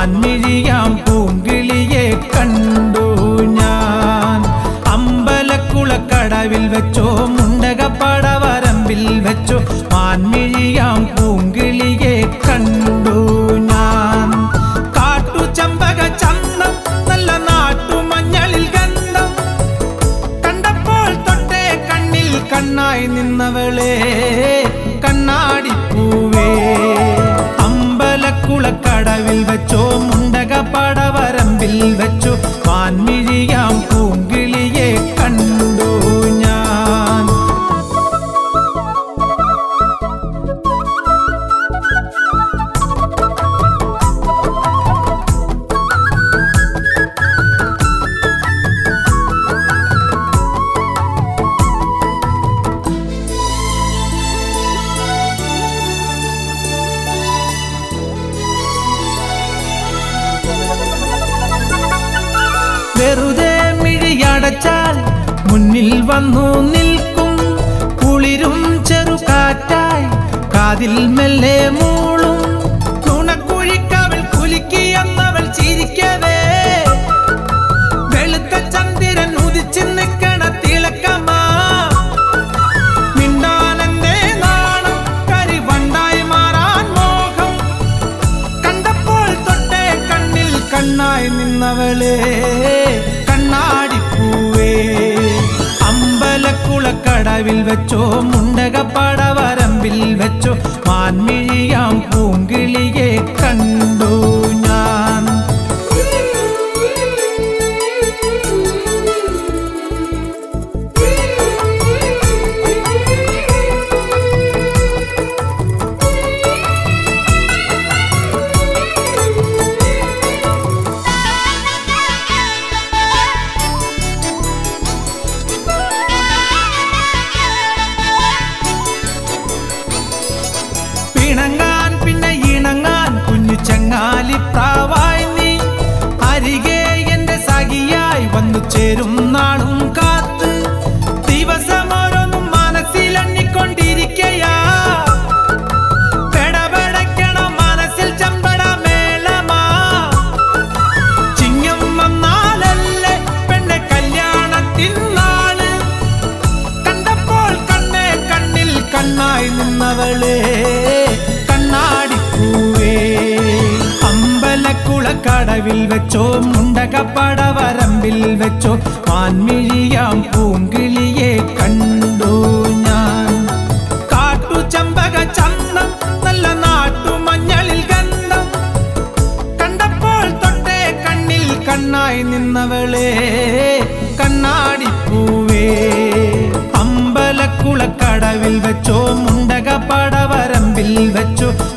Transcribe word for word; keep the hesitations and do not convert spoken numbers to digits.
മാൻമിഴിയാം പൂങ്കിളിയെ കണ്ടു ഞാൻ. അമ്പലക്കുളക്കടവിൽ വെച്ചോ മുണ്ടകപ്പടവരമ്പിൽ വെച്ചോ മാൻമിഴിയാം പൂങ്കിളിയെ കണ്ടു ഞാൻ. കാട്ടു ചമ്പക ചന്തം നല്ല നാട്ടുമഞ്ഞളിൽ ഗന്ധം കണ്ടപ്പോൾ തൊട്ടേ കണ്ണിൽ കണ്ണായി നിന്നവളെ കണ്ണാടിപ്പൂവേ. അമ്പലക്കുളക്കടവിൽ വെച്ചോ മുണ്ടകപ്പടവരമ്പിൽ വെച്ചോ മാൻമിഴിയാം പൂങ്കിളിയെ കണ്ടു ഞാൻ. വെറുതെ മിഴിയടച്ചാൽ മുന്നിൽ വന്നു നിൽക്കും കുളിരും ചെറുകാറ്റായി കാതിൽ മെല്ലെ മൂളും. തുണക്കുഴിക്കവൾ കുലുക്കിയെന്നവൾ ചിരിക്കവേ വെളുത്ത ചന്ദ്രൻ ഉദിച്ചു നിൽക്കണ തിളക്കമാ. മിണ്ടാനെന്റെ നാണം കരിവണ്ടായി മാറാൻ മോഹം കണ്ടപ്പോൾ തൊട്ടേ കണ്ണിൽ കണ്ണായി നിന്നവളെ കണ്ണാടിപ്പൂവേ. അമ്പലക്കുളക്കടവിൽ വെച്ചോ മുണ്ടകപ്പടവരമ്പിൽ വെച്ചോ മാൻമിഴിയാം പൂങ്കിളിയെ കണ്ടു ഞാൻ. ഇണങ്ങാൻ പിന്നെ ഇണങ്ങാൻ കുഞ്ഞു ചങ്ങാലിപ്രാവായി നീ അരികെ എന്റെ സഖിയായി വന്നു ചേരും നാളും കാത്ത് ദിവസമോരോന്നും മനസ്സിലെണ്ണിക്കൊണ്ടിരിക്കയാ. പെടപെടയ്ക്കണ മനസ്സിൽ ചമ്പട മേളമാ. ചിങ്ങം വന്നാലല്ലേ പെണ്ണെ കല്യാണത്തിൻ നാള് കണ്ടപ്പോൾ കണ്ണേ കണ്ണിൽ കണ്ണായി നിന്നവളെ കണ്ണാടിപ്പൂവേ. അമ്പലക്കുളക്കടവിൽ വെച്ചോ മുണ്ടകപ്പടവരമ്പിൽ വെച്ചോ മാൻമിഴിയാം പൂങ്കിളിയെ കണ്ടു ഞാൻ. കാട്ടു ചമ്പക ചന്തം നല്ല നാട്ടുമഞ്ഞളിൽ ഗന്ധം കണ്ടപ്പോൾ തൊട്ടേ കണ്ണിൽ കണ്ണായി നിന്നവളെ കണ്ണാടിപ്പൂവേ. അമ്പലക്കുളക്കടവിൽ വെച്ചോ മുണ്ടകപ്പടവരമ്പിൽ വെച്ചോ